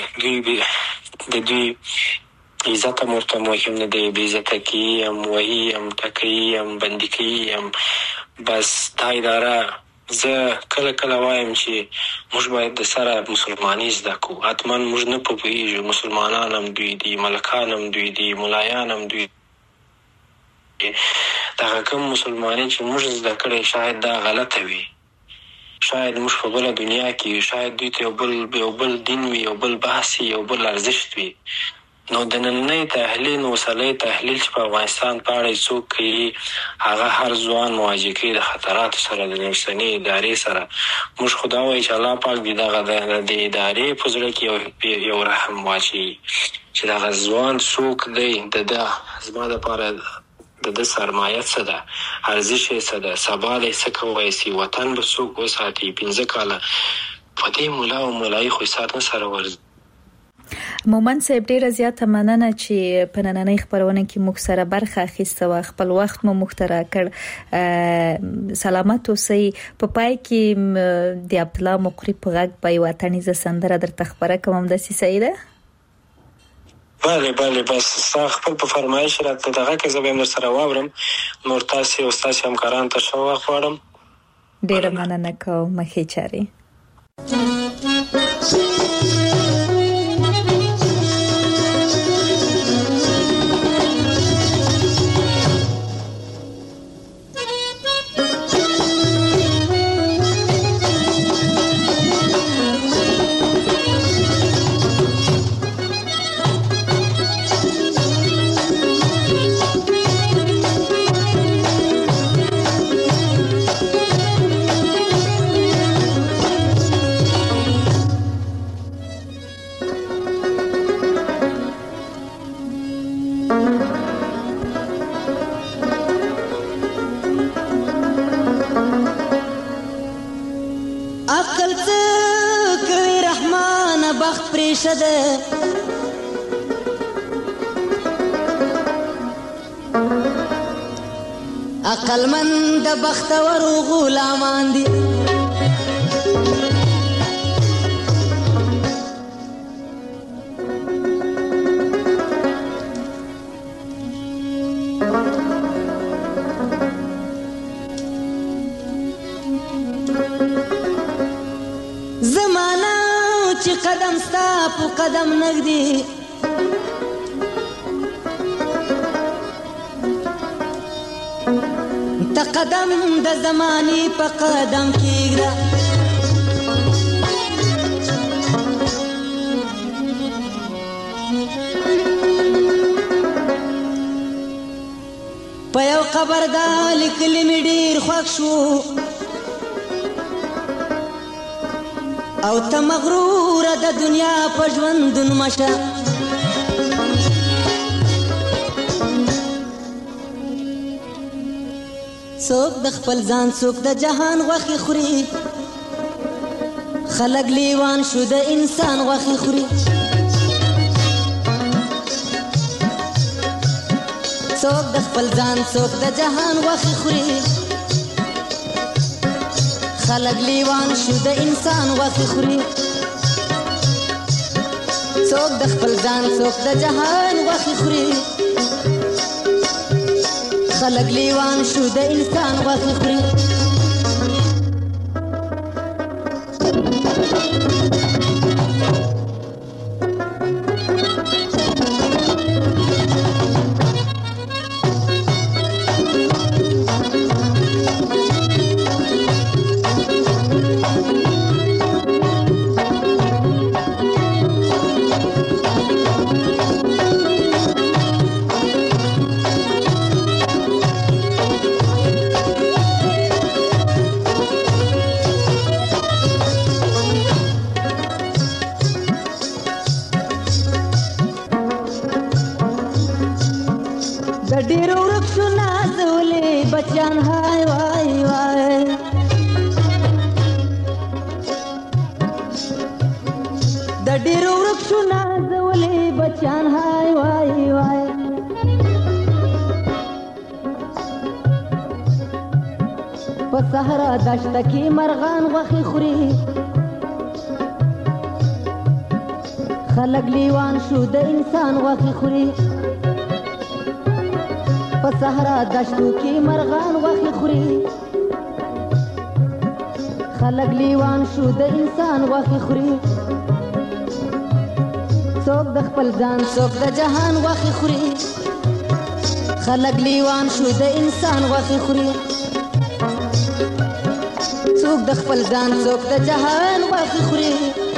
دوی عزت هم ورته مهم نه دی، بې عزته کوي هم، وهي هم، ټکوي هم، بندي کوي هم. بس دا اداره زه کله کله وایم چې موږ باید د سره مسلماني زده کړو. حتما موږ نه پوهېږو، مسلمانان هم دوی دي، ملکان هم دوی دي، ملایان هم دوی دي. دغه کوم مسلماني چې موږ زده کړی شاید دا غلطه وي، شاید موږ په بله دنیا کې وي، شاید دوی ته یو بل دین وي، یو بل بحث وي، یو بل ارزښت وي. نو د نننی تحلیل اوسنی تحلیل چې په افغانستان په اړه څوک کوي، هغه هر ځوان مواجه کوي د خطراتو سره، د اوسنۍ ادارې سره. موږ خو دا وایو چې الله پاک دې دغه د ادارې په زړه کې یو رحم واچوي چې دغه ځوان څوک دی، زما دپاره د ده سرمایه څه ده، ارزش یې څه ده، سبا دی څه کولی سي، وطن به څوک وساتي. 15 کاله په دې ملا او ملایي خو سات نه سره ورځي. مومن صاحب ډیره زیاته مننه چې په نننۍ خبرونه کې موږ سره برخه اخیسته و، خپل وخت مو مخترع کړ. سلامت اوسئ. په پای کې د عبدالله مقری په غږ په یوه تڼیزه سندره درته خبره کوم، همداسې صحیح ده؟ بله بس ستا خپل په فرمایش راته دغه کې زه به هم درسره واورم. نور تاسې او ستاسې همکارانو ته ښه وخت غواړم. ډیره مننه کوم. ښې چارې. عقلمند د بختور غلامان دي، په قدم نږدې ته قدم د زمانې په قدم کېږده په یو قبر دا لیکلي مې ډېر خوښ شو او ته مغروره د دنیا په ژوندون مشه څوک د خپل ځان څوک د جهان غوښې خوري خلک لیوان شو د انسان غوښې خوري څوک د خپل ځان څوک د جهان غوښې خوري خلک لیوان شو د انسان غوښې خوري څوک د خپل ځان څوک د جهان غوښې خوري خلق لیوان شو د انسان غوښې خوري صحرا دشت کی مرغان غوښې خوري خلک لیوان شو د انسان غوښې خوري په صحرا دشتو کې مرغان غوښې خوري خلک لیوان شو د انسان غوښې خوري څوک د خپل ځان څوک د جهان غوښې خوري خلک لیوان شو د انسان غوښې خوري څوک د خپل ځان څوک د جهان غوښې خوري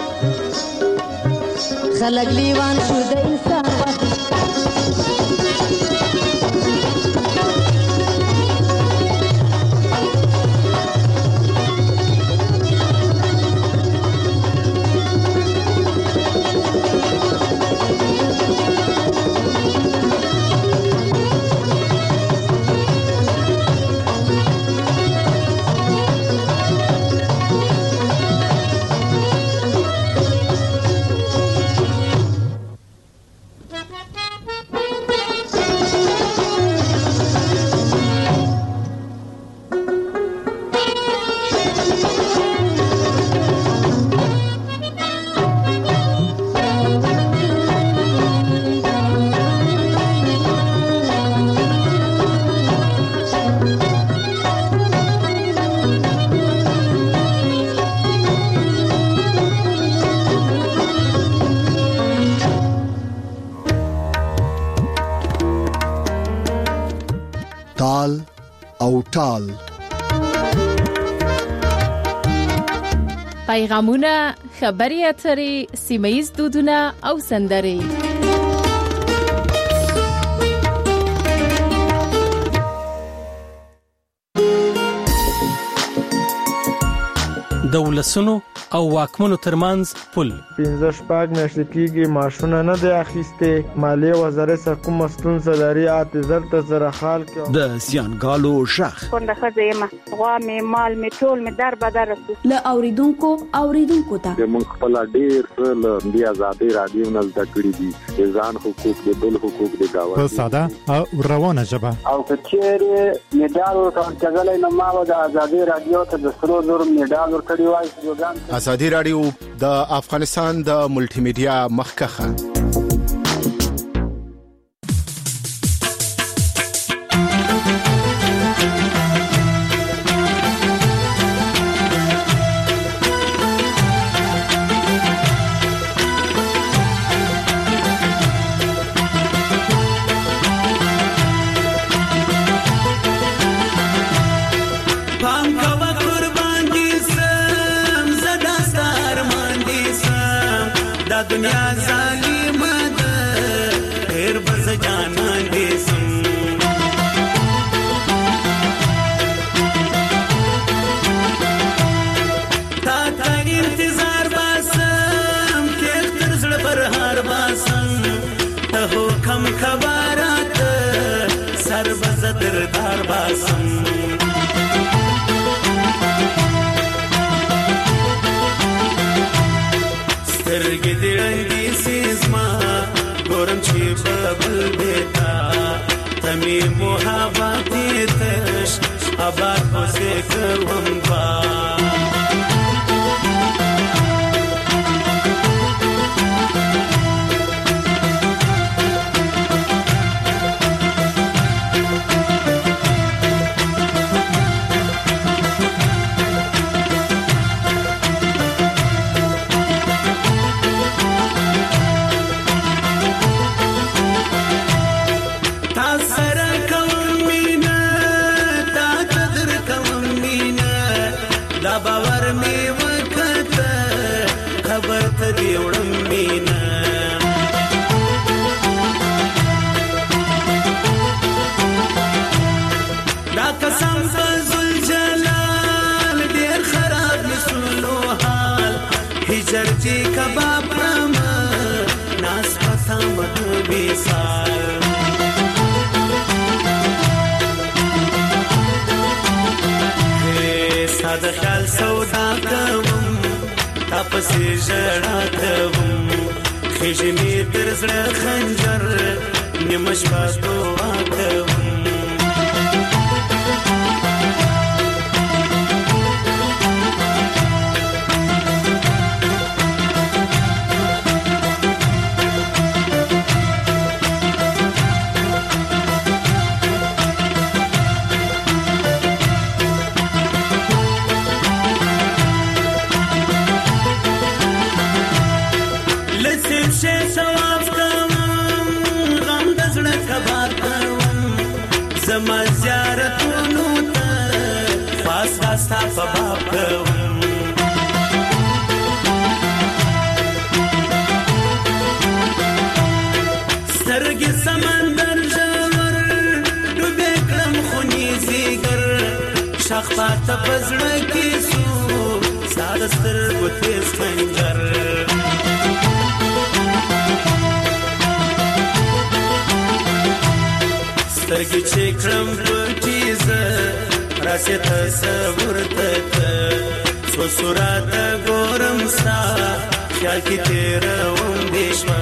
خلک لیوان شو د انسان غوښې تال او ټال پیغامونه خبري اترې سیمه‌یز دودونه او سندرې د ولسونو او واکمنو ترمنځ پل 15 شپږ میاشتې کېږي ماشونه نه دی اخیسته مالیه وزارت سره کوم ستونزه لري اعتذار ته زره خال کې د سیانګالو شخ څنګه خزیمه غوا می مال می ټول می در بدر رسو ل اوریدونکو ته موږ خپل ډیر ل بیا آزادي رادیو نه ذکرې دي ځان حقوق د بل حقوق د گاوه په ساده او روانه ژبه او کچېره میډال ورکړل نو ما د آزادي رادیو ته د سرو زور میډال ورکړی وای آزادي رادیو د افغانستان د ملټي میډیا مخکخه دنیا ظالمه ده ډېر بز جانان دې سم تا ته انتظار باسم تېر تر زړه برهار باسم ته حکم خبرات سر بز دردار باسم سترګې دې رنګې سیزما ګورم چې ببل دیتا تمې محبت تش آباد پسې کوم با چرچی کباب پرم ناس پسام بیسال ساده خیال سودا کوم تپسی ژړا کوم خېژې مې تر زړه خنجر نیمه شپه دعا کوم زما زیارتونو ته خاص خاص تا په باب کوم سترګې سمندر ژور ډوبې کړم خونې زیګر شاخ پاته په زړه کې سو ساده سترګو تېز خنجر سترګې چې کړم پټې زه راسې تصور ته څو صورته ګورم ستا خیال کې تېروم دې شپه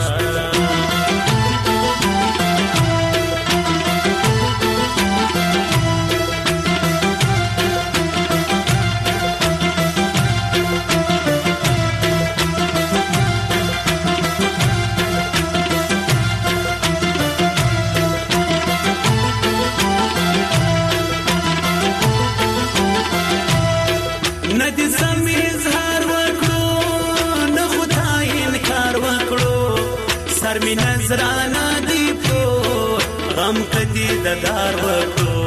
می نظرانا دی کو غم کدی ددار وکړو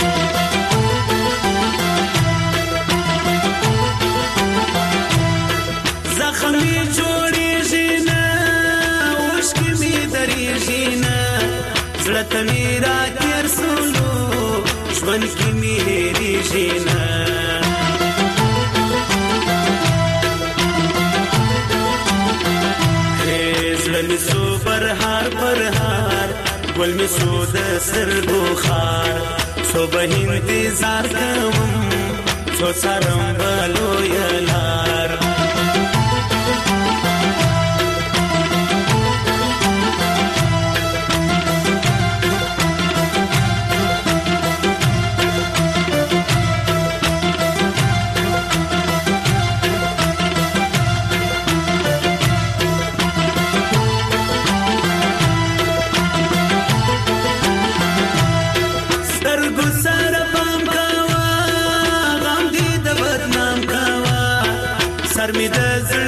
زخمی جوړیږي نه اوښکې می درېږي نه زړه ته می راتېر سولو ژوند کې می هېرېږي نه زړه سو پرهار پرهار ګل می سو د سترګو خار سو به انتظار کوم څو څارم بلو یلار می د زړه